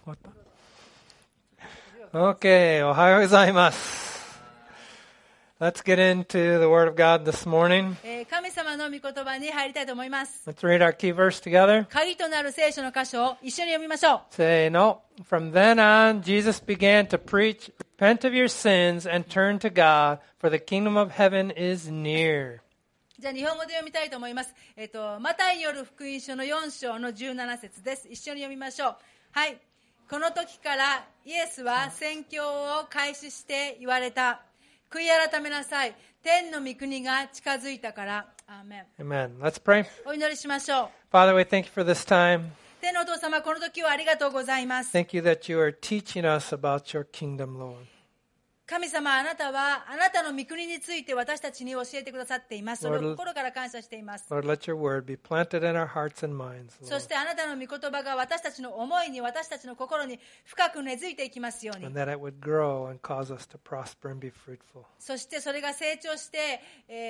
Okay, おはようございます。Let's get into the Word of God this morning. 神様の御言葉に入りたいと思います。 Let's read our key verse together. 鍵となる聖書の箇所を一緒に読みましょう。 Say no. From then on, Jesus began to preach, repent of your sins and turn to God, for the kingdom of heaven is near. じゃあ日本語で読みたいと思います。マタイによる福音書の4章の17節です。一緒に読みましょう。はい。この時からイエスは宣教を開始して言われた。悔い改めなさい。天の御国が近づいたから。アーメン。 Amen. Let's pray. お祈りしましょう。 Father, we thank you for this time. 天のお父様、この時をありがとうございます。 Thank you that you are teaching us about your kingdom, Lord. 神様、あなたはあなたの御国について私たちに教えてくださっています。それを心から感謝しています。 Lord, let your word be planted in our hearts and minds, Lord. そしてあなたの御言葉が私たちの思いに、私たちの心に深く根付いていきますように。 And that it would grow and cause us to prosper and be fruitful. そしてそれが成長して、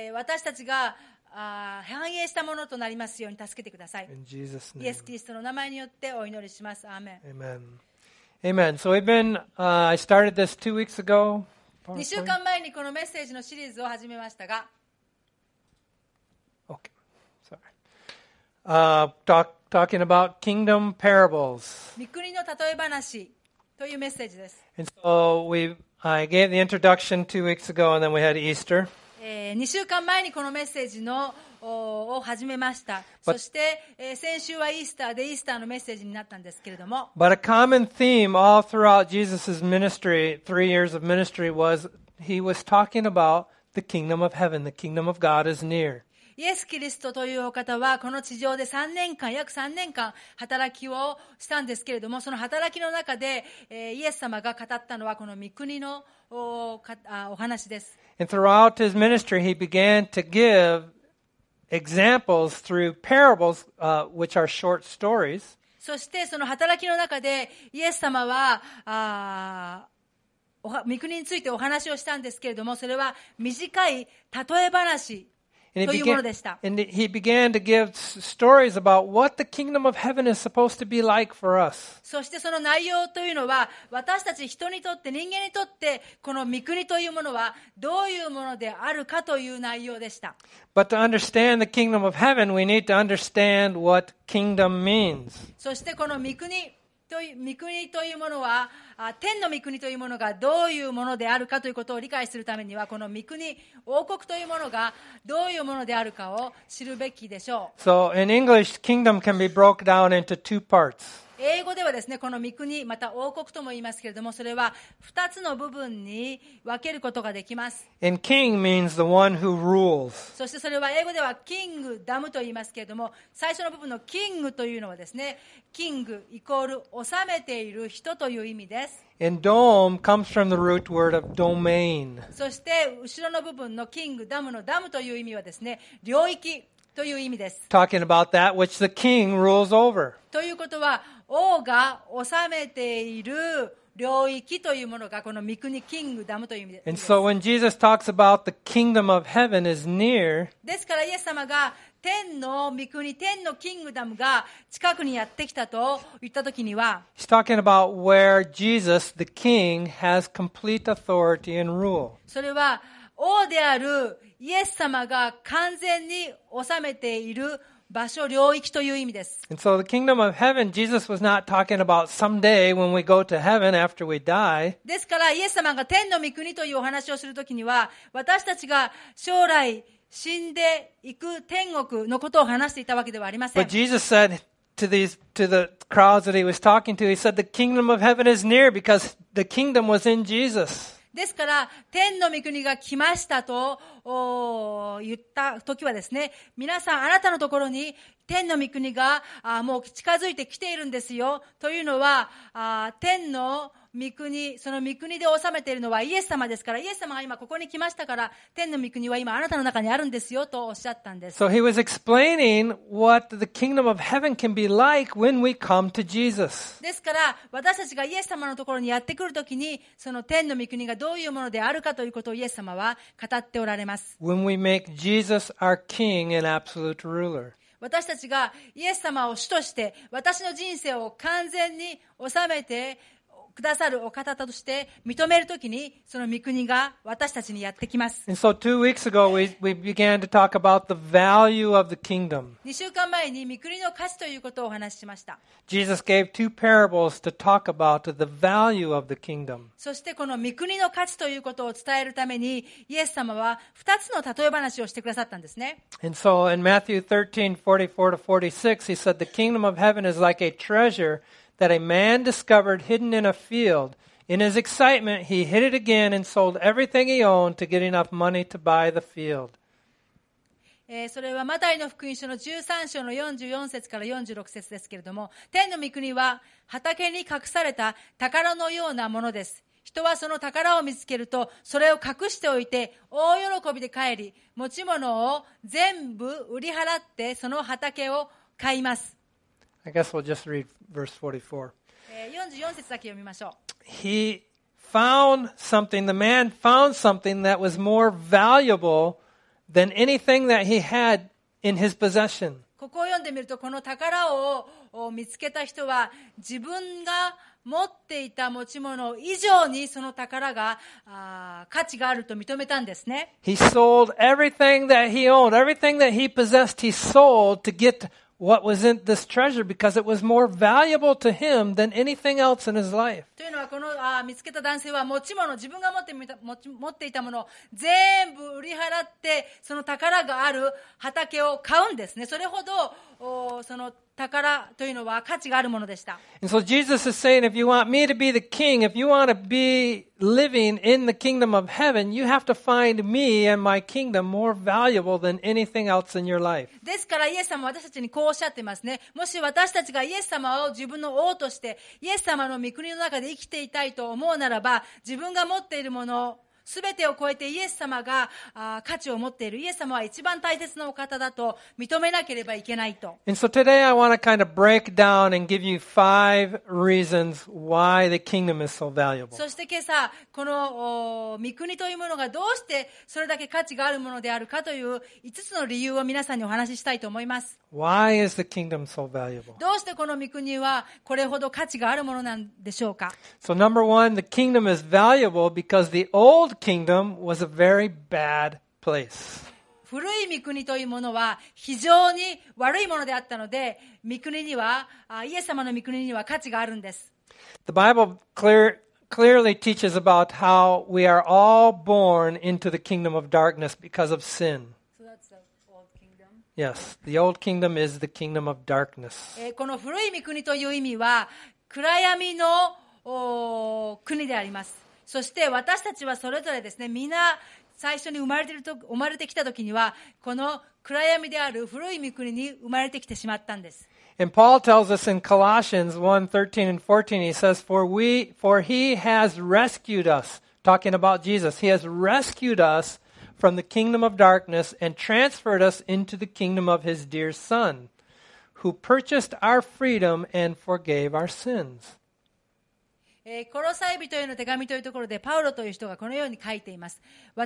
私たちが繁栄したものとなりますように助けてください。 In Jesus' name. イエス・キリストの名前によってお祈りします。アーメン。 Amen. Amen. So I started this 2 weeks ago. 2週間前にこのメッセージのシリーズを始めましたが、 Okay. Sorry. Talking about kingdom parables. 御国の例え話というメッセージです。 And so I gave the introduction 2 weeks ago, and then we had Easter. 2週間前にこのメッセージを始めました。そして、先週はイースターでイースターのメッセージになったんですけれども。 But a common theme all throughout Jesus' ministry, 3 years of ministry, was he was talking about the kingdom of heaven. The kingdom of God is near. イエス・キリストというお方はこの地上で約3年間働きをしたんですけれども、その働きの中で、イエス様が語ったのはこの御国のお話です。 And throughout his ministry, he began to give examples through parables, which are short stories. そしてその働きの中でイエス様は御国についてお話をしたんですけれども、それは短い例え話というものでした。 And he began to give stories about what the kingdom of heaven is supposed to be like for us. そしてその内容というのは、私たち人にとって、人間にとってこの御国というものはどういうものであるかという内容でした。 But to understand the kingdom of heaven, we need to understand what kingdom means. そしてこの御国というものは、天の御国というものがどういうものであるかということを理解するためには、この御国、王国というものがどういうものであるかを知るべきでしょう。 So in English, kingdom can be broken down into 2 parts. 英語ではですね、この御国、また王国とも言いますけれども、それは2つの部分に分けることができます。 And king means the one who rules. そしてそれは英語ではキングダムと言いますけれども、最初の部分のキングというのはですね、キングイコール治めている人という意味です。 And dome comes from the root word of domain. そして後ろの部分のキングダムのダムという意味はですね、領域という意味です。 Talking about that which the king rules over. ということは、王が治めている領域というものがこの御国キングダムという意味です。 And so when Jesus talks about the kingdom of heaven is near, ですからイエス様が天の御国、天のキングダムが近くにやってきたと言ったときには、 he's talking about where Jesus, the king, has complete authority and rule. それは王であるイエス様が完全に治めている場所、領域という意味です。 And so the kingdom of heaven, Jesus was not talking about someday when we go to heaven after we die. ですからイエス様が天の御国というお話をするときには、私たちが将来死んでいく天国のことを話していたわけではありません。 But Jesus said to the crowds that he was talking to, he said the kingdom of heaven is near because the kingdom was in Jesus. ですから、天の御国が来ましたと言った時はですね、皆さんあなたのところに天の御国がもう近づいてきているんですよというのは、天の御国、その御国で治めているのはイエス様ですから、イエス様が今ここに来ましたから、天の御国は今あなたの中にあるんですよとおっしゃったんです。 So he was explaining what the kingdom of heaven can be like when we come to Jesus. ですから、私たちがイエス様のところにやってくるときに、その天の御国がどういうものであるかということをイエス様は語っておられます。 When we make Jesus our king and absolute ruler. 私たちがイエス様を主として、私の人生を完全に収めてくださるお方として認めるときに、その御国が私たちにやってきます。 And so 2 weeks ago, we began to talk about the value of the kingdom. 2週間前に御国の価値ということをお話ししました。 Jesus gave 2 parables to talk about the value of the kingdom. そしてこの御国の価値ということを伝えるために、イエス様は2つの例え話をしてくださったんですね。 And so in Matthew 13:44 to 46, he said, the kingdom of heaven is like a treasure that a man discovered hidden in a field. In his excitement, he hid it again and sold everything he owned to get enough money to buy the field. それはマタイの福音書の13章の44節から46節ですけれども、天の御国は畑に隠された宝のようなものです。人はその宝を見つけると、それを隠しておいて大喜びで帰り、持ち物を全部売り払ってその畑を買います。 I guess we'll just read verse 44. 44節だけ読みましょう。 The man found something that was more valuable than anything that he had in his possession. ここを読んでみると、この宝を見つけた人は、自分が持っていた持ち物以上にその宝が価値があると認めたんですね。 He sold everything that he owned, everything that he possessed, he sold to get what was in this treasure because it was more valuable to him than anything else in his life. というのは、この見つけた男性は持ち物、自分が持っていたものを全部売り払って、その宝がある畑を買うんですね。それほどその宝というのは価値があるものでした。 And so Jesus is saying, if you want me to be the king, if you want to be living in the kingdom of heaven, you have to find me and my kingdom more valuable than anything else in your life. ですからイエス様は私たちにこうおっしゃっていますね。もし私たちがイエス様を自分の王として、イエス様の御国の中で生きていたいと思うならば、自分が持っているものすべてを超えてイエス様が価値を持っている。イエス様は一番大切なお方だと認めなければいけないと。 And so today I want to kind of break down and give you 5 reasons why the kingdom is so valuable. そして今朝、この御国というものがどうしてそれだけ価値があるものであるかという5つの理由を皆さんにお話ししたいと思います。 Why is the kingdom so valuable? どうしてこの御国はこれほど価値があるものなんでしょうか。 So number 1, the kingdom is valuable because the old kingdom was a very bad place. 古い御国というものは非常に悪いものであったので、御国にはイエス様の御国には価値があるんです。 The Bible clearly teaches about how we are all born into the kingdom of darkness because of sin. So that's the old kingdom. Yes, the old kingdom is the kingdom of darkness. この古い御国という意味は暗闇の国であります。そして私たちはそれぞれですね、みんな最初に生まれてきた時にはこの暗闇である古い御国に生まれてきてしまったんです。 And Paul tells us in Colossians 1:13 and 14, he says, For he has rescued us, talking about Jesus, he has rescued us from the kingdom of darkness and transferred us into the kingdom of his dear Son, who purchased our freedom and forgave our sins. コロサイ人への手紙というところでパウロという人がこのように書いています。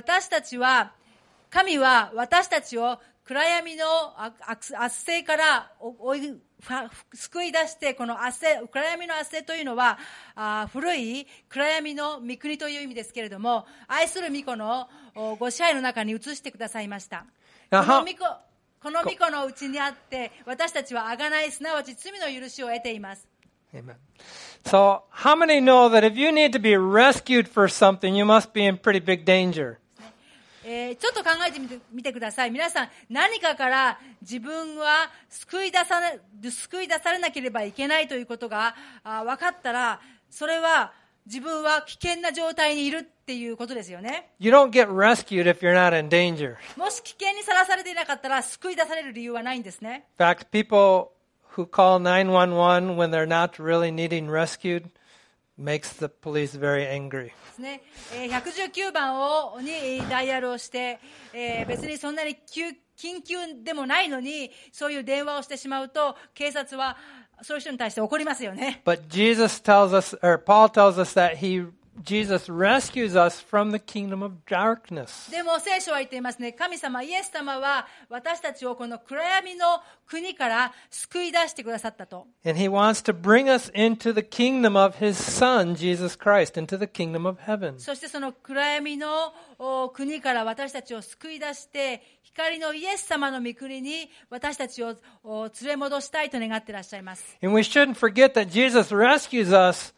神は私たちを暗闇の圧政から救い出して、この暗闇の圧政というのは古い暗闇の御国という意味ですけれども、愛する御子のご支配の中に移してくださいました。この御子のうちにあって私たちは贖い、すなわち罪の許しを得ています。 Amen. So, how many know that if you need to be rescued for something, you must be in pretty big danger? ちょっと考えてみてください。皆さん、何かから自分は救い出されなければいけないということが分かったら、それは自分は危険な状態にいるっていうことですよね。 You don't get rescued if you're not in danger. もし危険にさらされていなかったら救い出される理由はないんですね。 In fact, people who call 911 when they're not really needing rescued makes the police very angry. 119番にダイヤルをして、別にそんなに緊急でもないのにそういう電話をしてしまうと警察はそういう人に対して怒りますよね。 But Paul tells us that he Jesus rescues us from the kingdom of darkness. でも聖書は言っていますね。神様、イエス様は私たちをこの暗闇の国から救い出してくださったと。 And he wants to bring us into the kingdom of his son, Jesus Christ, into the kingdom of heaven. そしてその暗闇の国から私たちを救い出して、光のイエス様の御国に私たちを連れ戻したいと願っていらっしゃいます。 And we shouldn't forget that Jesus rescues us,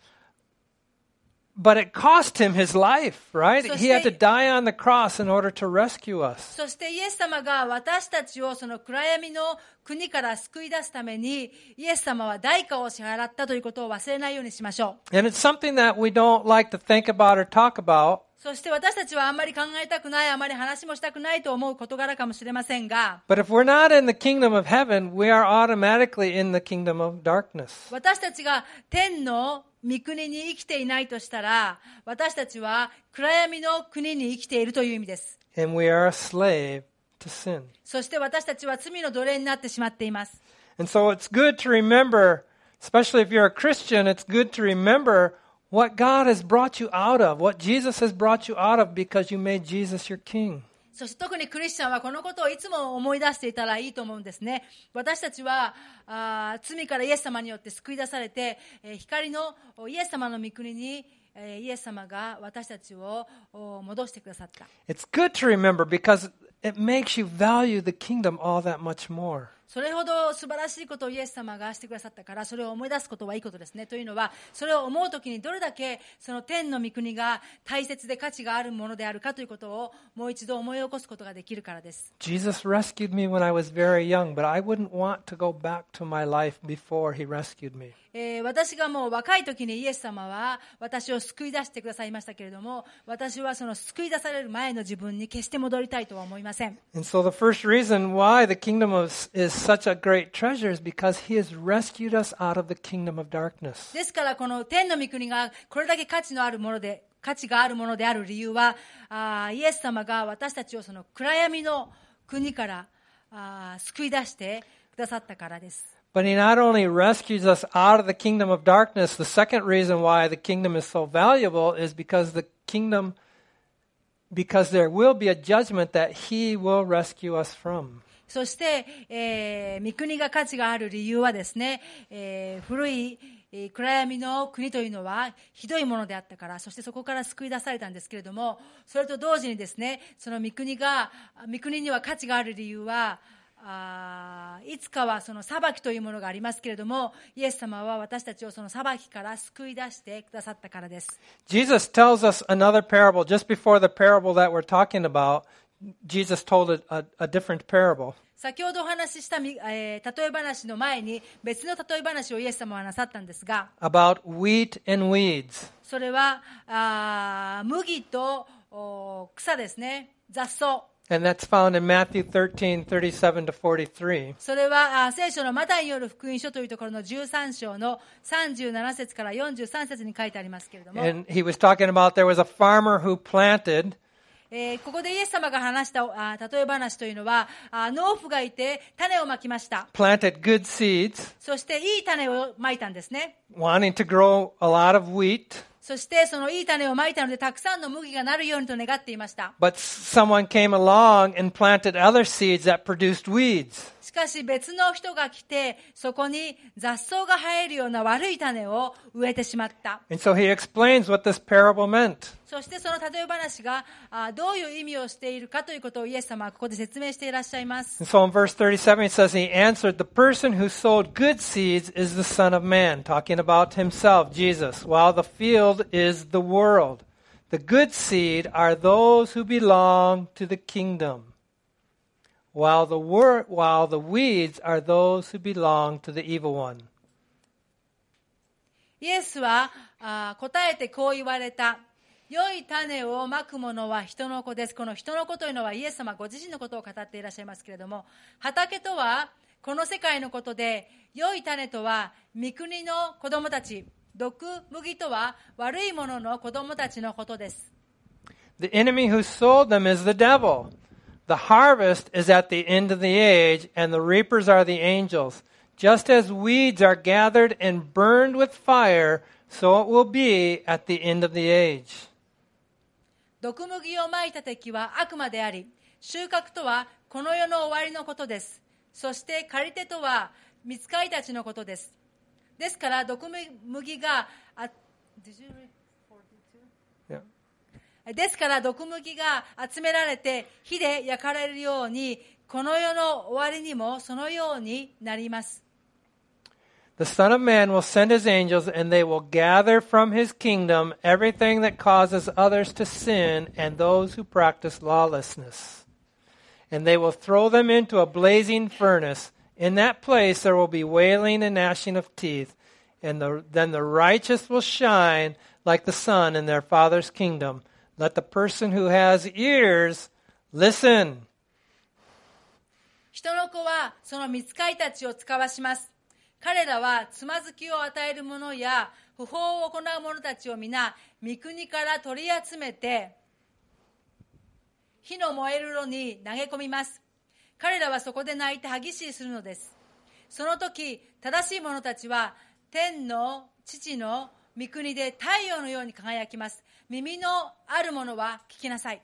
but it cost him his life, right? He had to die on the cross in order to rescue us. そしてイエス様が私たちをその暗闇の国から救い出すために、イエス様は代価を支払ったということを忘れないようにしましょう。 And it's something that we don't like to think about or talk about. そして私たちはあんまり考えたくない、あまり話もしたくないと思う事柄かもしれませんが、 But if we're not in the kingdom of heaven, we are automatically in the kingdom of darkness. 私たちが天の御国に生きていないとしたら、私たちは暗闇の国に生きているという意味です。 And we are a slave to sin. そして私たちは罪の奴隷になってしまっています。 And so it's good to remember, especially if you're a Christian, it's good to remember what God has brought you out of, what Jesus has brought you out of because you made Jesus your king. そして特にクリスチャンはこのことをいつも思い出していたらいいと思うんですね。私たちは罪からイエス様によって救い出されて、光のイエス様の御国にイエス様が私たちを戻してくださった。 It's good to remember because it makes you value the kingdom all that much more. それほど素晴らしいことをイエス様がしてくださったから、それを思い出すことはいいことですね。というのは、それを思うときにどれだけその天の御国が大切で価値があるものであるかということをもう一度思い起こすことができるからです。 Jesus rescued me when I was very young, but I wouldn't want to go back to my life before he rescued me. 私がもう若い時にイエス様は私を救い出してくださいましたけれども、私はその救い出される前の自分に決して戻りたいとは思いません。 And so the first reason why the kingdom is such a great treasure is because he has rescued us out of the kingdom of darkness. ですからこの天の御国がこれだけ価値があるものである理由は、イエス様が私たちをその暗闇の国から救い出してくださったからです。 But he not only rescues us out of the kingdom of darkness, the second reason why the kingdom is so valuable is because there will be a judgment that he will rescue us from. そして、御国が価値がある理由はですね、古い暗闇の国というのはひどいものであったから、そしてそこから救い出されたんですけれども、それと同時にですね、その御国には価値がある理由は、いつかはその裁きというものがありますけれども、イエス様は私たちをその裁きから救い出してくださったからです。 Jesus tells us another parable. Just before the parable that we're talking about, Jesus told a different parable. 先ほどお話しした例え話の前に別の例え話をイエス様はなさったんですが、 about wheat and weeds. それは麦と草ですね、雑草。 And that's found in Matthew 13:37 to 43. それは聖書のマタイによる福音書というところの13章の37節から43節に書いてありますけれども、 And he was talking about there was a farmer who planted. ここでイエス様が話した例え話というのは、農夫がいて種をまきました。 Planted good seeds, そしていい種をまいたんですね。 wanting to grow a lot of wheat. そしてそのいい種をまいたのでたくさんの麦がなるようにと願っていました。 But someone came along and planted other seeds that produced weeds. しかし別の人が来て、そこに雑草が生えるような悪い種を植えてしまった。 And so he explains what this parable meant. そしてその例え話がどういう意味をしているかということをイエス様はここで説明していらっしゃいます。 And so in verse 37 it says, he answered, the person who sowed good seeds is the Son of Man, talking about himself, Jesus, while the field is the world. The good seed are those who belong to the kingdom, while the weeds are those who belong to the evil one. イエスは答えてこう言われた。良い種をまく者は人の子です。この人の子というのはイエス様ご自身のことを語っていらっしゃいますけれども、畑とはこの世界のことで、良い種とは御国の子供たち、毒麦とは悪い者の子供たちのことです。 The enemy who sowed them is the devil. The harvest is at the end of the age, and the reapers are the angels. Just as weeds are gathered and burned with fire, So it will be at the end of the age. 毒麦をまいた敵は悪魔であり、収穫とはこの世の終わりのことです。そして借り手とは御使いたちのことです。ですから毒麦がですから毒麦が集められて火で焼かれるように、この世の終わりにもそのようになります。 The Son of Man will send his angels, and they will gather from his kingdom everything that causes others to sin and those who practice lawlessness. And they will throw them into a blazing furnace. In that place there will be wailing and gnashing of teeth. And then the righteous will shine like the sun in their Father's kingdom. Let the person who has ears listen. 人の子はその御使いたちを使わします。彼らはつまずきを与える者や不法を行う者たちを皆御国から取り集めて火の燃える炉に投げ込みます。彼らはそこで泣いて歯ぎしりするのです。その時正しい者たちは天の父の御国で太陽のように輝きます。耳のある者は聞きなさい。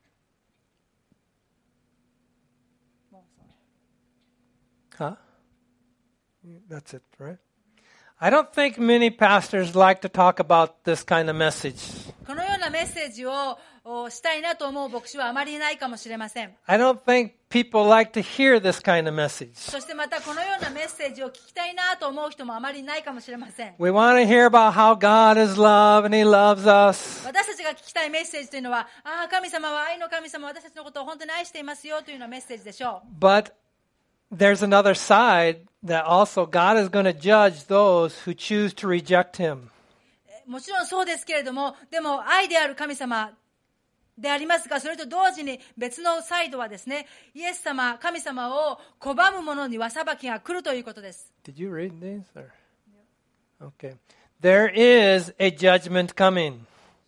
Huh? That's it, right? I don't think many pastors like to talk about this kind of message. このようなメッセージをしたいなと思う牧師はあまりいないかもしれません。 I don't think people like to hear this kind of message. そしてまたこのようなメッセージを聞きたいなと思う人もあまりいないかもしれません。 We want to hear about how God is love and He loves us. 私たちが聞きたいメッセージというのは、神様は愛の神様、私たちのことを本当に愛していますよというようなメッセージでしょう。 But there's another side that also God is going to judge those who choose to reject Him. もちろんそうですけれども、でも愛である神様でありますが、それと同時に別のサイドはですね、イエス様、神様を拒む者には裁きが来るということです。 Did you read these? Or? Okay. There is a judgment coming.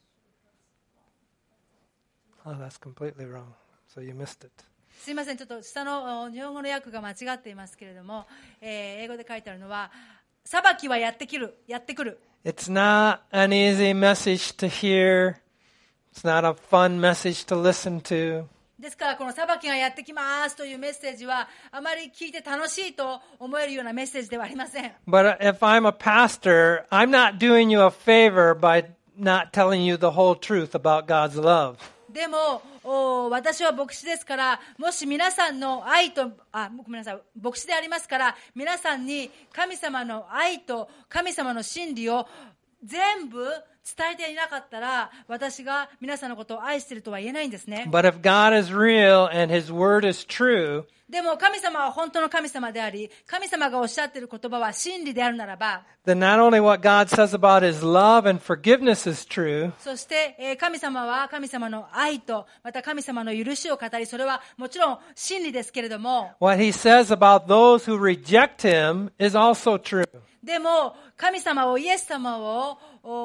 Oh, that's completely wrong. So you missed it. すいません、ちょっと下の日本語の訳が間違っていますけれども、英語で書いてあるのは、裁きはやってくる。 It's not an easy message to hear. It's not a fun message to listen to. ですからこの裁きがやってきますというメッセージはあまり聞いて楽しいと思えるようなメッセージではありません。 But if I'm a pastor, I'm not doing you a favor by not telling you the whole truth about God's love. でも私は牧師ですから、もし皆さんの愛とごめんなさい、牧師でありますから、皆さんに神様の愛と神様の真理を全部伝えていなかったら、私が皆さんのことを愛しているとは言えないんですね。 But if God is real and His word is true, でも神様は本当の神様であり、神様がおっしゃっている言葉は真理であるならば、 then not only what God says about His love and forgiveness is true, そして神様は神様の愛とまた神様の許しを語り、それはもちろん真理ですけれども、 what He says about those who reject Him is also true. でも神様を、イエス様を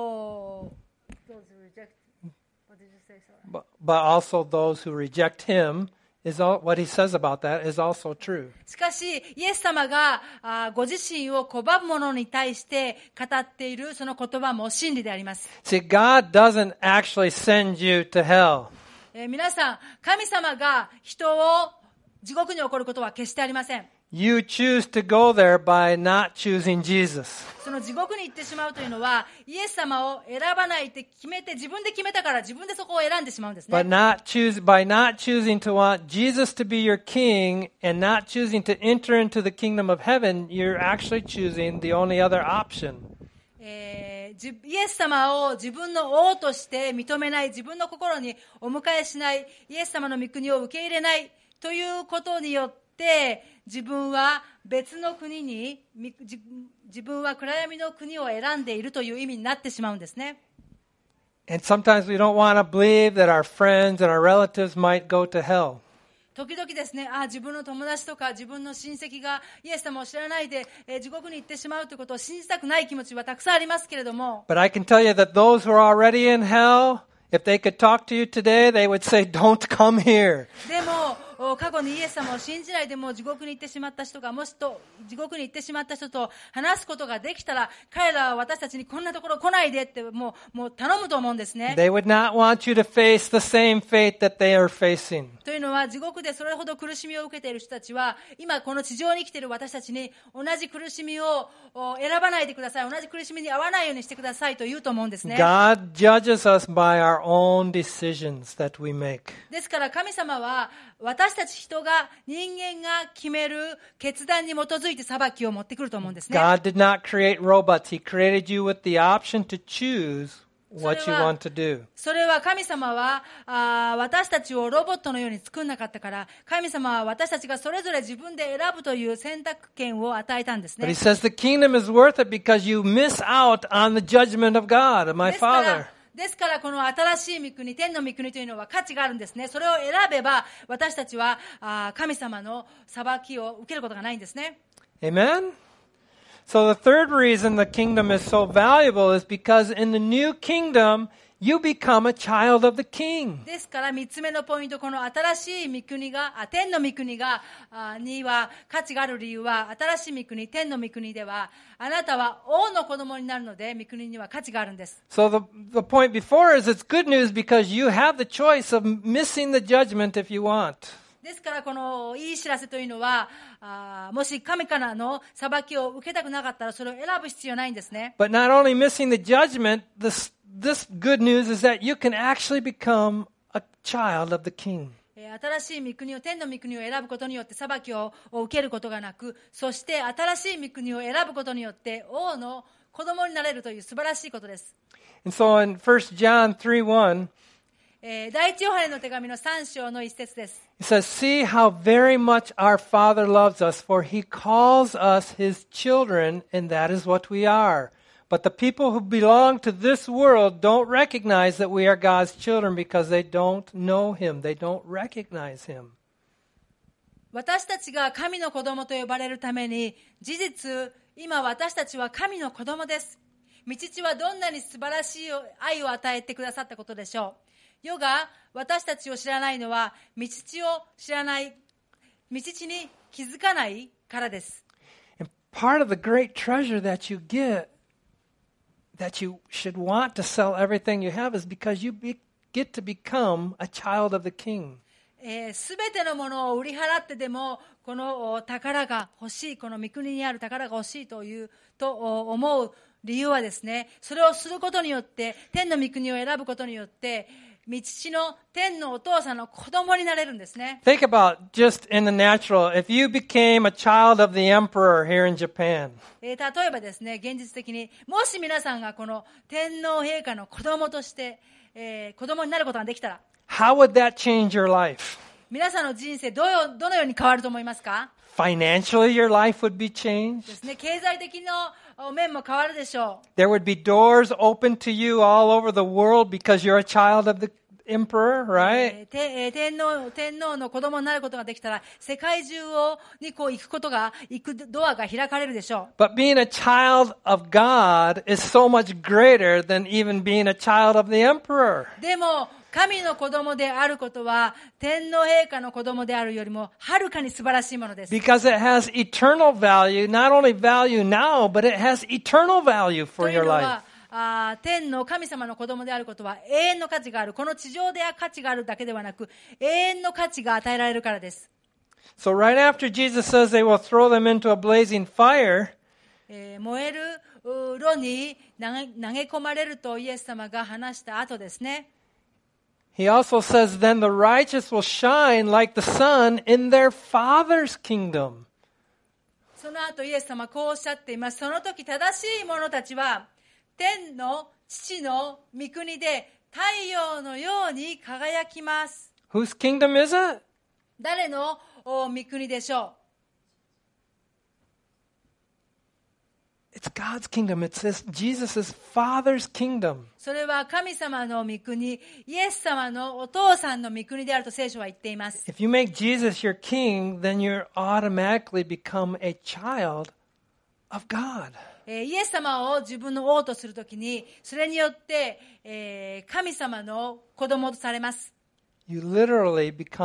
But also those who reject Him, what He says about that is also true. しかしイエス様がご自身を拒む者に対して語っているその言葉も真理であります。 See, God doesn't actually send you to hell. 皆さん、神様が人を地獄に送ることは決してありません。 You choose to go there by not choosing Jesus. その地獄に行ってしまうというのは、イエス様を選ばないって決めて、自分で決めたから自分でそこを選んでしまうんですね。 But by not choosing to want Jesus to be your king and not choosing to enter into the kingdom of heaven, you're actually choosing the only other option. イエス様を自分の王として認めない、自分の心にお迎えしない、イエス様の御国を受け入れないということによって、自分は別の国に、自分は暗闇の国を選んでいるという意味になってしまうんですね。 And sometimes we don't want to believe that our friends and our relatives might go to hell. 時々ですね、自分の友達とか自分の親戚がイエス様を知らないで、地獄に行ってしまうということを信じたくない気持ちはたくさんありますけれども。 But I can tell you that those who are already in hell, if they could talk to you today, they would say, "Don't come here." でも過去にイエス様を信じないでも地獄に行ってしまった人が、もし地獄に行ってしまった人と話すことができたら、彼らは私たちにこんなところ来ないでってもう頼むと思うんですね。 They would not want you to face the same fate that they are facing. というのは、地獄でそれほど苦しみを受けている人たちは、今この地上に生きている私たちに同じ苦しみを選ばないでください、同じ苦しみに遭わないようにしてくださいと言うと思うんですね。 God judges us by our own decisions that we make. ですから神様は私たち人間が決める決断に基づいて裁きを持ってくると思うんですね。 God did not create robots. He created you with the option to choose what you want to do. それは神様は私たちをロボットのように作んなかったから、神様は私たちがそれぞれ自分で選ぶという選択権を与えたんですね。 But he says the kingdom is worth it because you miss out on the judgment of God, of my Father. ですからこの新しい御国、天の御国というのは価値があるんですね。それを選べば私たちは神様の裁きを受けることがないんですね。 Amen? So the third reason the kingdom is so valuable is because in the new kingdom, you become a child of the king. ですから3つ目のポイント、この新しい御国が、天の御国がには価値がある理由は、新しい御国、天の御国では、あなたは王の子供になるので、御国には価値があるんです。 So the point before is it's good news because you have the choice of missing the judgment if you want. ですからこのいい知らせというのは、もし神からの裁きを受けたくなかったらそれを選ぶ必要ないんですね。 But not only missing the judgment, this good news is that you can actually become a child of the king. 新しい御国を、天の御国を選ぶことによって裁きを受けることがなく、そして新しい御国を選ぶことによって王の子供になれるという素晴らしいことです。 And so in 1 John 3:1, 第一ヨハネの手紙の3章の一節です。 it says, "See how very much our Father loves us, for He calls us His children, and that is what we are. But the people who belong to this world don't recognize that we are God's children because they don't know Him. They don't recognize Him." 私たちが神の子供と呼ばれるために、事実、今私たちは神の子供です。御父はどんなに素晴らしい愛を与えてくださったことでしょう。世が私たちを知らないのは、御父を知らない、御父に気づかないからです。 And part of the great treasure that you get, that you should want to sell everything you have, is because you get to become a child of the king. すべてのものを売り払ってでもこの宝が欲しい、この御国にある宝が欲しいと思う理由はですね、それをすることによって、天の御国を選ぶことによって御父の天のお父さんの子供になれるんですね。 Think about just in the natural, if you became a child of the emperor here in Japan. 例えばですね、現実的にもし皆さんがこの天皇陛下の子供として、子供になることができたら、 How would that change your life? 皆さんの人生どのように変わると思いますか？ Financially, your life would be changed. ですね、経済的な面も変わるでしょう。 There would be doors open to you all over the world because you're a child of the emperor, right? 天皇の子供になることができたら、世界中に行くドアが開かれるでしょう。 But being a child of God is so much greater than even being a child of the emperor. でも神の子供であることは天皇陛下の子供であるよりもはるかに素晴らしいものです。 Because it has eternal value, not only value now, but it has eternal value for という your の life. は天の神様の子供であることは永遠の価値がある。この地上で価値があるだけではなく、永遠の価値が与えられるからです。 So right after Jesus says they will throw them into a blazing fire, 燃える炉に投げ込まれるとイエス様が話した後ですね。 he also says, then the righteous will shine like the sun in their Father's kingdom. その後イエス様はこうおっしゃっています。その時正しい者たちは天の父の御国で太陽のように輝きます。 Whose kingdom is it? 誰の御国でしょう？ It's God's kingdom. It's Jesus' Father's kingdom. それは神様の御国、イエス様のお父さんの御国であると聖書は言っています。 If you make Jesus your king, then you automatically become a child of God. イエス様を自分の王とするときに、それによって、神様の子供とされます。 You literally become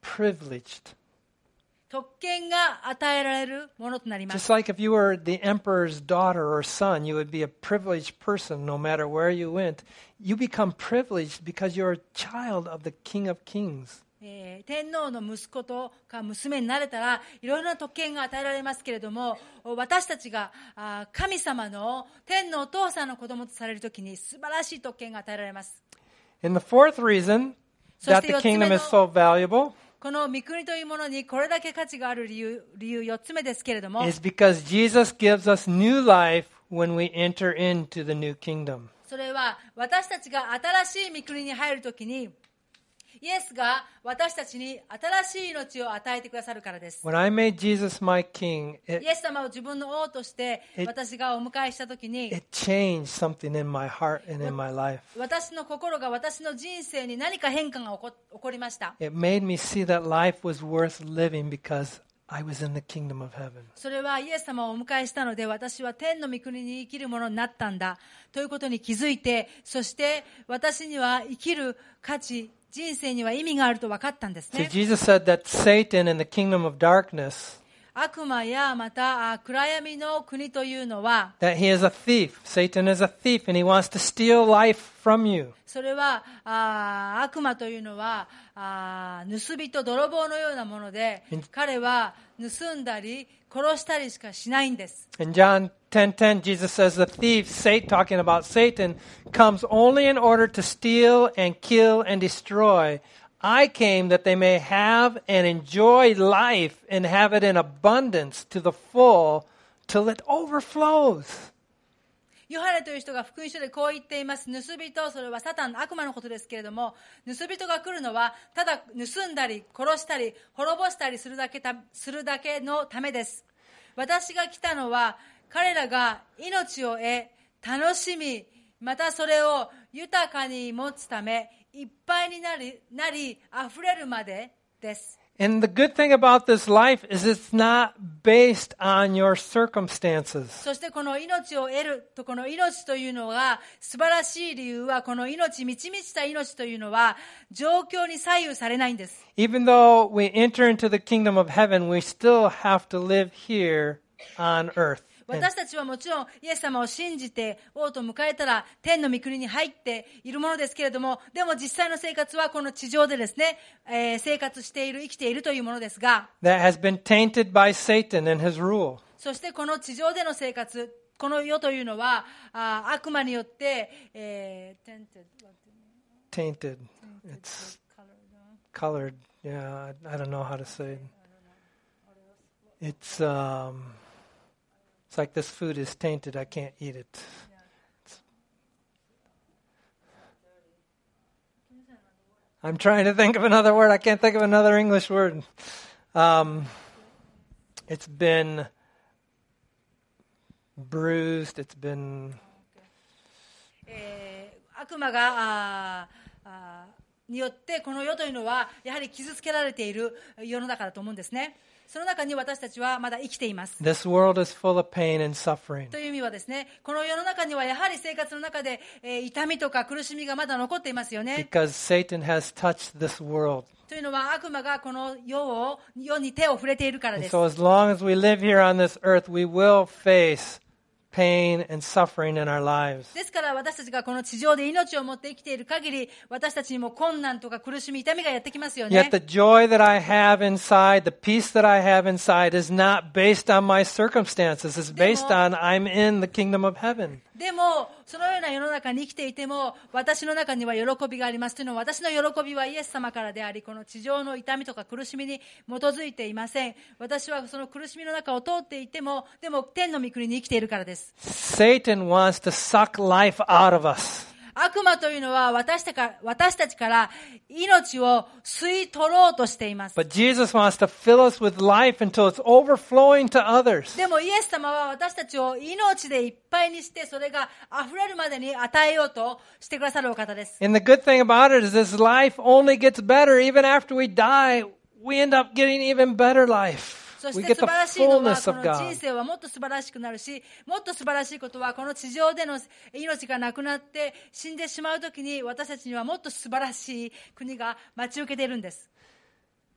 privileged. 特権が与えられるものとなりま Just す。 like if you were the emperor's daughter or son, you would be a privileged person no matter where you went. You become privileged because you're a child of the King of Kings. 天皇の息子とか娘になれたらいろいろな特権が与えられますけれども、私たちが神様の天のお父さんの子供とされるときに素晴らしい特権が与えられます。 And the fourth reason that the kingdom is so valuable この御国というものにこれだけ価値がある理由4つ目ですけれども、 is because Jesus gives us new life when we enter into the new kingdom. それは私たちが新しい御国に入るときにイエスが私たちに新しい命を与えてくださるからです。 When I made Jesus my king, イエス様を自分の王として私がお迎えしたときに、 it changed something in my heart and in my life. 私の心が私の人生に何か変化が起こりました。 It made me see that life was worth living because I was in the kingdom of heaven. それはイエス様をお迎えしたので、私は天の御国に生きるものになったんだということに気づいて、そして私には生きる価値、人生には意味があると分かったんです So ね。 Jesus said that Satan in the kingdom of darkness, 悪魔やまた暗闇の国というのは、 that he is a thief. Satan is a thief and he wants to steal life from you. それは悪魔というのは盗人、泥棒のようなもので、彼は盗んだり殺したりしかしないんです。 In John 10:10, Jesus says the thief, talking about Satan, comes only in order to steal and kill and destroy. I came that they may have and enjoy life and have it in abundance to the full till it overflows. ヨハネという人が福音書でこう言っています。盗人、それはサタン、悪魔のことですけれども、盗人が来るのはただ盗んだり殺したり滅ぼしたりするだけのためです。私が来たのは彼らが命を得、楽しみ、またそれを豊かに持つため、いっぱいになり溢れるまでです。 And the good thing about this life is it's not based on your circumstances. そしてこの命を得ると、この命というのが素晴らしい理由は、この命、満ち満ちた命というのは状況に左右されないんです。 Even though we enter into the kingdom of heaven, we still have to live here on earth. 私たちはもちろんイエス様を信じて王と迎えたら天の御国に入っているものですけれども、でも実際の生活はこの地上でですね、生活している、生きているというものですが、 That has been tainted by Satan and his rule. そしてこの地上での生活、この世というのは悪魔によって、 Tainted. It's colored. Yeah, I don't know how to say it. It's like this food is tainted. I can't eat it. I'm trying to think of another word. I can't think of another English word. It's been bruised. It's been... 悪魔がによってこの世というのはやはり傷つけられている世の中だと思うんですね。その中に私たちはまだ生きています。 This world is full of pain and suffering. という意味はですね、この世の中にはやはり生活の中で、痛みとか苦しみがまだ残っていますよね。 Because Satan has touched this world. というのは悪魔がこの世に手を触れているから And です。 so as long as we live here on this earth, we will face pain and suffering in our lives. ですから私たちがこの地上で命を持って生きている限り、私たちにも困難とか苦しみ、痛みがやってきますよね。 Yet the joy that I have inside, the peace that I have inside is not based on my circumstances. It's based on I'm in the kingdom of heaven. でもそのような世の中に生きていても私の中には喜びがありますというのは、私の喜びはイエス様からであり、この地上の痛みとか苦しみに基づいていません。私はその苦しみの中を通っていても、でも天の御国に生きているからです。 Satan wants to suck life out of us. 悪魔というのは私たちから命を吸い取ろうとしています。 But Jesus wants to fill us with life until it's overflowing to others. でもイエス様は私たちを命でいっぱいにして、それが溢れるまでに与えようとしてくださるお方です。 And the good thing about it is this life only gets better. Even after we die, we end up getting even better life. そし We て get 素 the 晴らしいのは、 fullness こ of の人 God. 生はもっと素晴らしくなるし、もっと素晴らしいことは、この地上での命がなくなって死んでしまうときに、私たちにはもっと素晴らしい国が待ち受けているんです。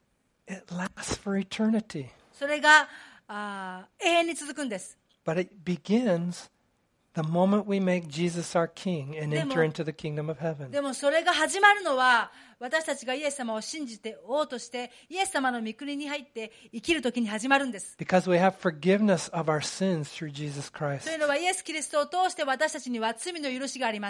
it lasts for eternity. それが永遠に続くんです。 But it begins the moment we make Jesus our King and enter into the kingdom of heaven. でもそれが始まるのは、私たちがイエス様を信じて王としてイエス様の御国に入って生きるときに始まるんです。 Because we have forgiveness of our sins through Jesus と Christ. いうのはイエス・キリストを通して私たちには罪の許しがあります。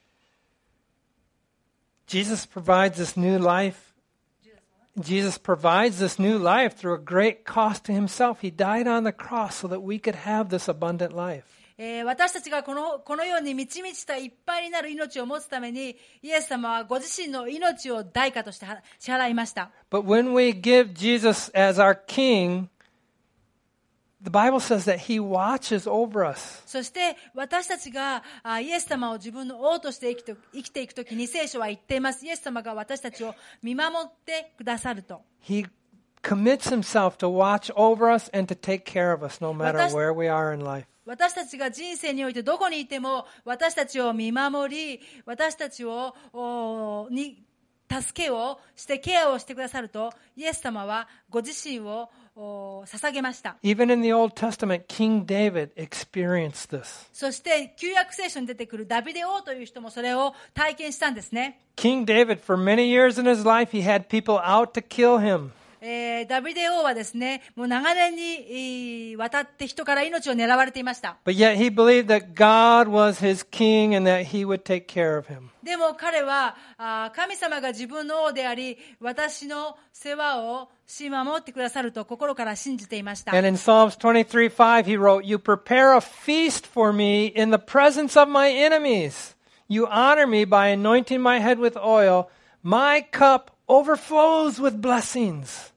Jesus provides this new life. Jesus provides this new life through a great cost to himself. He died on the cross so that we could have this abundant life. 私たちがこのように満ち満ちたいっぱいになる命を持つために、イエス様はご自身の命を代価として支払いました。 But when we give Jesus as our King, the Bible says that he watches over us. そして私たちがイエス様を自分の王として生きていくときに、聖書は言っています。イエス様が私たちを見守ってくださると。 He commits himself to watch over us and to take care of us no matter where we are in life. 私たちが人生においてどこにいても私たちを見守り、私たちをに助けをしてケアをしてくださると、イエス様はご自身を捧げました。 Even in the Old Testament, King David experienced this. そして旧約聖書に出てくるダビデ王という人もそれを体験したんですね。 King David, for many years in his life, he had people out to kill him. ダビデ王はですね、もう長年にわたって人から命を狙われていました。 But yet he believed that God was his king and that he would take care of him. でも彼は神様が自分の王であり、私の世話をし守ってくださると心から信じていました。 And in Psalms 23:5 he wrote, "You prepare a feast for me in the presence of my enemies. You honor me by anointing my head with oil. My cup overflows with blessings."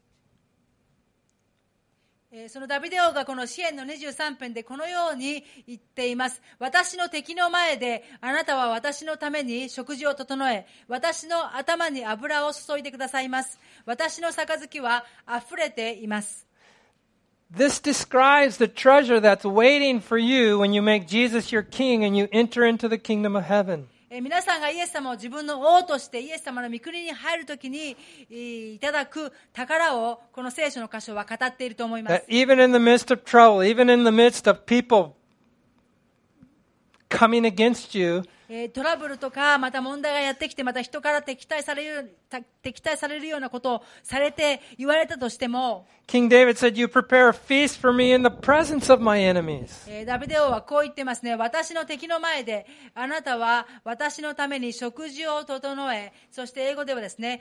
そのダビデ王がこの詩篇の23編でこのように言っています。私の敵の前であなたは私のために食事を整え、私の頭に油を注いでくださいます。私の杯は溢れています。 This describes the treasure that's waiting for you when you make Jesus your king and you enter into the kingdom of heaven. 皆さんがイエス様を自分の王としてイエス様の御国に入るときにいただく宝をこの聖書の箇所は語っていると思います。 That even in the midst of trouble, even in the midst of people coming against you, トラブルとかまた問題がやってきて、また人から敵対されるようなことをされて言われたとしても、 King David said, "You prepare a feast for me in the presence of my enemies." ダビデ王はこう言ってますね。私の敵の前であなたは私のために食事を整え、そして英語ではですね、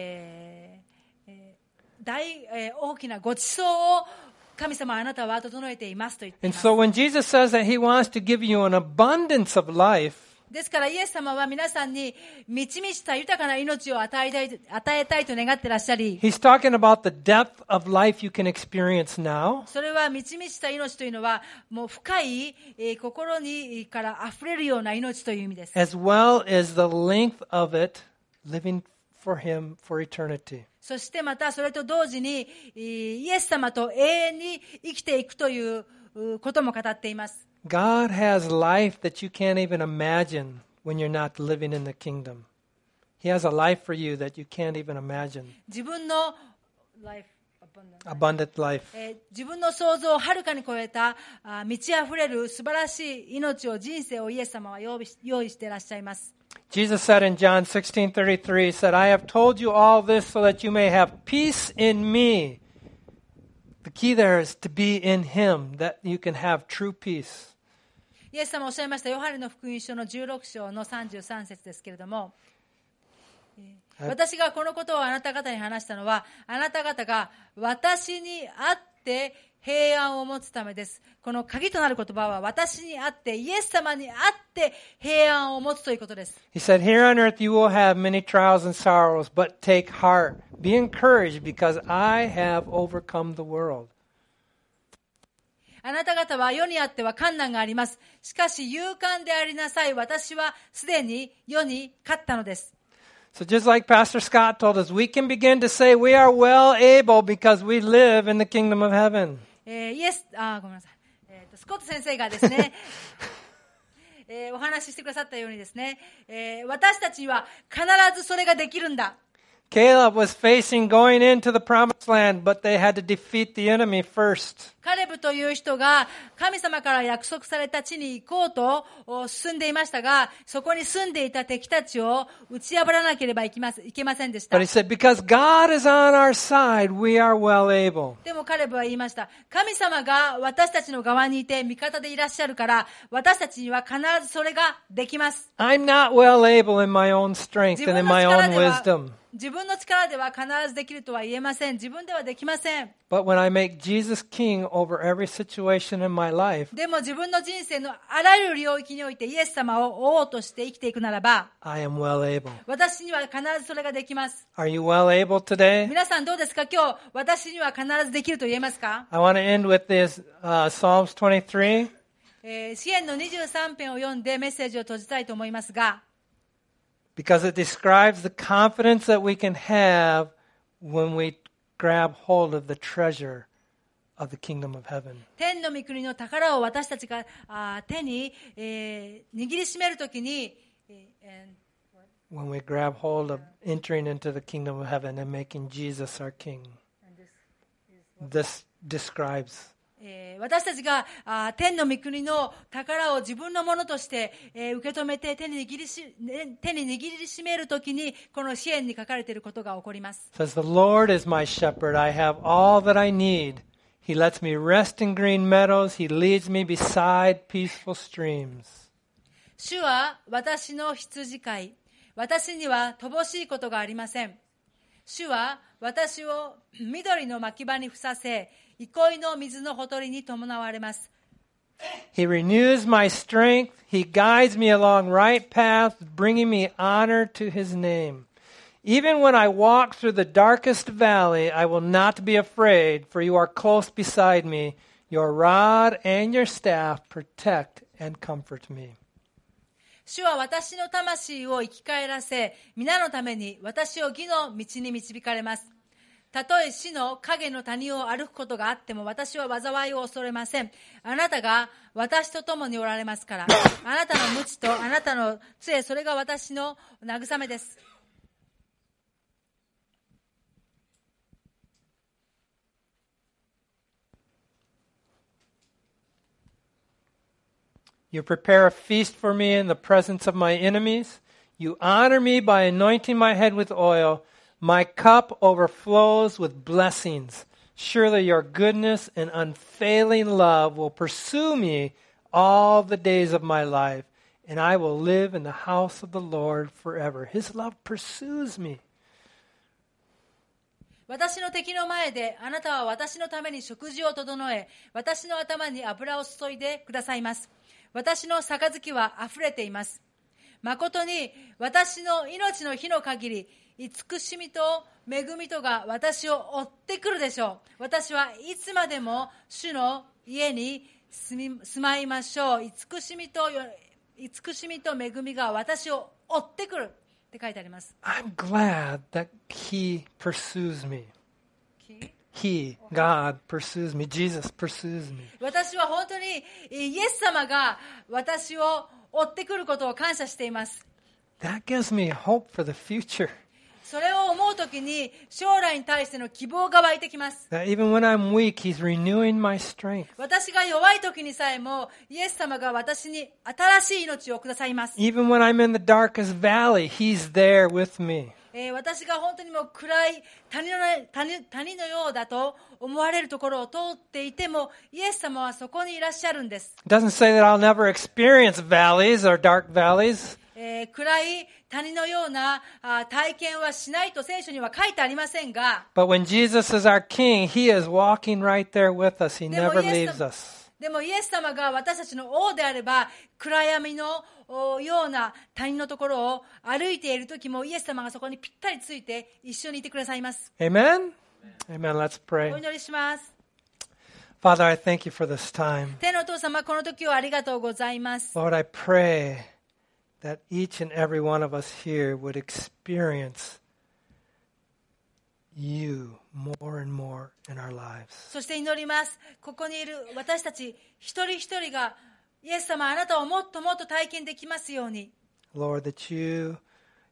大きなご馳走を神様あなたは整えていますと言ってい And ます。 so when Jesus says that he wants to give you an abundance of life, ですからイエス様は皆さんに満ち満ちた豊かな命を与えたいと願ってらっしゃり、 he's talking about the depth of life you can experience now, それは満ち満ちた命というのはもう深い心にから溢れるような命という意味です。 as well as the length of it living for him for eternity. そしてまたそれと同時にイエス様と永遠に生きていくということも語っています。 God has life that you can't even imagine when you're not living in the kingdom. He has a life for you that you can't even imagine. 自分の Abundant life. 自分の想像をはるかに超えた満ち溢れる素晴らしい命を、人生をイエス様は用意していらっしゃいます。 Jesus said in John 16:33, he said, "I have told you all this so that you may have peace in me." The key there is to be in him, that you can have true peace. イエス様おっしゃいました。ヨハネの福音書の16章の33節ですけれども、私がこのことをあなた方に話したのは、あなた方が私にあって平安を持つためです。この鍵となる言葉は、私にあって、イエス様にあって平安を持つということです。 He said, "Here on earth you will have many trials and sorrows, but take heart. Be encouraged because I have overcome the world." あなた方は世にあっては困難があります。しかし勇敢でありなさい。私はすでに世に勝ったのです。 So just like Pastor Scott told us, we can begin to say we are well able because we live in the kingdom of heaven. ごめんなさい。スコット先生がですね、お話ししてくださったようにですね、私たちには必ずそれができるんだ。 Caleb was facing going into the promised land, but they had to defeat the enemy first. カレブという人が神様から約束された地に行こうと進んでいましたが、そこに住んでいた敵たちを打ち破らなければいけませんでした。 But he said, because God is on our side, we are well able. でもカレブは言いました。神様が私たちの側にいて味方でいらっしゃるから、私たちには必ずそれができます。 I'm not well able in my own strength and in my own wisdom. 自分の力では必ずできるとは言えません。自分ではできません。 But when I make Jesus king over every situation in my life, でも自分の人生のあらゆる領域においてイエス様を王として生きていくならば、 I am well able. 私には必ずそれができます。 Are you well able today? 皆さんどうですか？今日私には必ずできると言えますか？ I want to end with this Psalms 23. 詩篇の23編を読んでメッセージを閉じたいと思いますが、 Because it describes the confidence that we can have when we grab hold of the treasure of the kingdom of heaven. 天の御国の宝を私たちが手に、握りしめるときに、 When we grab hold of entering into the kingdom of heaven and making Jesus our king. This describes. 私たちが天の御国の宝を自分のものとして、受け止めて手に握りしめるときにこの詩篇に書かれていることが起こります。 Says, the Lord is my shepherd. I have all that I need. He lets me rest in green meadows. He leads me beside peaceful streams. 主は私の羊飼い。私には乏しいことがありません。主は私を緑の牧場にふさせ、憩いの水のほとりに伴われます。 He renews my strength. He guides me along right paths, bringing me honor to his name. Even when I walk through the darkest valley, I will not be afraid, for you are close beside me. Your rod and your staff protect and comfort me. 主は私の魂を生き返らせ、皆のために私を義の道に導かれます。たとえ死の影の谷を歩くことがあっても私は災いを恐れません。あなたが私と共におられますから。あなたの鞭とあなたの杖、それが私の慰めです。 You prepare a feast for me in the presence of my enemies. You honor me by anointing my head with oil. My cup overflows with blessings. Surely your goodness and unfailing love will pursue me all the days of my life, and I will live in the house of the Lord forever. His love pursues me. 私の敵の前であなたは私のために食事を整え、私の頭に油を注いでくださいます。私の杯はあふれています。誠に私の命の日の限り、慈しみと恵みとが私を追ってくるでしょう。私はいつまでも主の家に住まいましょう。慈しみと恵みが私を追ってくるって書いてあります。 I'm glad that He pursues me. He, God, pursues me. Jesus pursues me. 私は本当にイエス様が私を追ってくることを感謝しています。 That gives me hope for the future. それを思うときに将来に対しての希望が湧いてきます。 That even when I'm weak, He's renewing my strength. 私が弱いときにさえもイエス様が私に新しい命をくださいます。 Even when I'm in the darkest valley, He's there with me. 私が本当にもう暗い谷のようだと思われるところを通っていてもイエス様はそこにいらっしゃるんです。 It doesn't say that I'll never experience valleys or dark valleys. 暗い谷のような体験はしないと聖書には書いてありませんが、 But when Jesus is our King, He is walking right there with us. He never leaves us. でもイエス様が私たちの王であれば、暗闇のような谷のところを歩いているときもイエス様がそこにぴったりついて一緒にいてくださいます。 Amen? Amen. Let's お pray. 祈りします。 Father, I thank you for this time. 天のお父様、この時をありがとうございます。 Lord, I pray that each and every one of us here would experience you more and more in our lives. そして祈ります。ここにいる私たち一人一人がイエス様あなたをもっともっと体験できますように。 Lord, that you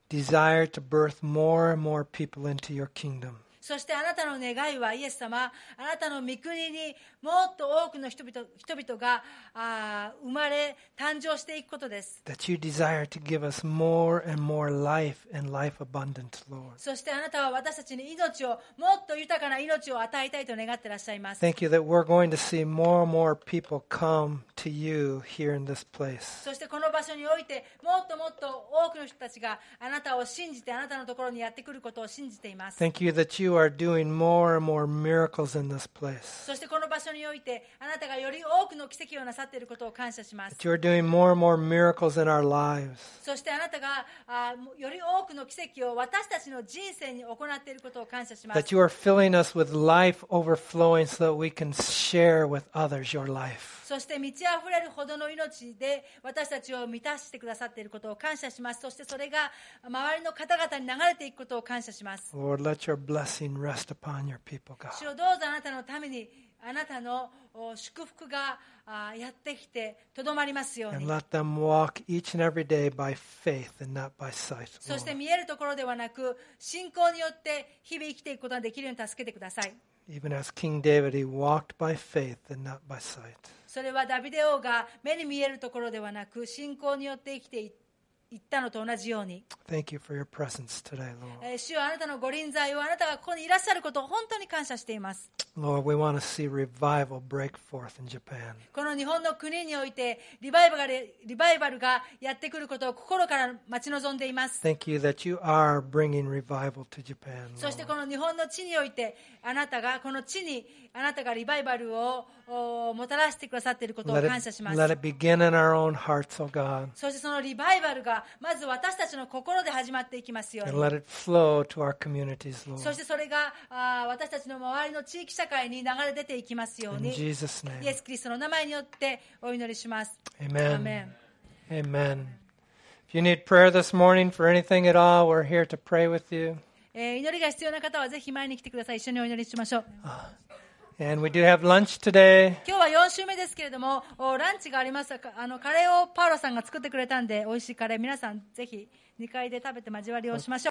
desire to birth more and more people into your kingdom. そしてあなたの願いはイエス様、あなたの御国にもっと多くの人々が生まれ誕生していくことです。 That you desire to give us more and more life and life abundant, Lord. そしてあなたは私たちに命を、もっと豊かな命を与えたいと願っていらっしゃいます。 Thank you that we're going to see more and more people come to you here in this place. そしてこの場所においてもっともっと多くの人たちがあなたを信じてあなたのところにやってくることを信じています。 Thank you that you are doing more and more miracles in this place. そしてこの場所においてあなたがより多くの奇跡をなさっていることを感謝します。 That you are doing more and more miracles in our lives. そしてあなたがより多くの奇跡を私たちの人生に行っていることを感謝します。 That you are filling us with life overflowing so that we can share with others your life. そして満ち溢れるほどの命で私たちを満たしてくださっていることを感謝します。そしてそれが周りの方々に流れていくことを感謝します。 Lord, let your blessing rest upon your people, God. 主よどうぞあなたのためにあなたの祝福がやってきてとどまりますよう And に。 let them walk each and every day by faith and not by sight. そして Lord. 見えるところではなく信仰によって日々生きていくことができるように助けてください。 Even as King David, he walked by faith and not by sight. それはダビデ王が目に見えるところではなく信仰によって生きていったのと同じように。 Thank you for your presence today, Lord. 主よあなたのご臨在をあなたがここにいらっしゃることを本当に感謝しています。 Lord, we want to see revival break forth in Japan. この日本の国においてリバイバルがやってくることを心から待ち望んでいます。 Thank you that you are bringing revival to Japan, そして Lord. この日本の地においてあなたがこの地にあなたがリバイバルをもたらしてくださっていることを Let 感謝しま it, す。 let it begin in our own hearts, oh God, そしてそのリバイバルがまず私たちの心で始まっていきますよう and に。 let it flow to our communities, そ Lord. してそれが私たちの周りの地域社会に流れ出ていきますよう In に。 Jesus' イエ name, ス・キリストの名前によってお祈りします。 amen. アメン。 Amen. If you need prayer this morning for anything at all, we're here to pray with you. 祈りが必要な方はぜひ前に来てください。一緒にお祈りしましょう。 And we do have lunch today. 今日は4週目ですけれども、ランチがあります。カレーをパウロさんが作ってくれたんで、美味しいカレー、皆さんぜひ2階で食べて交わりをしましょう。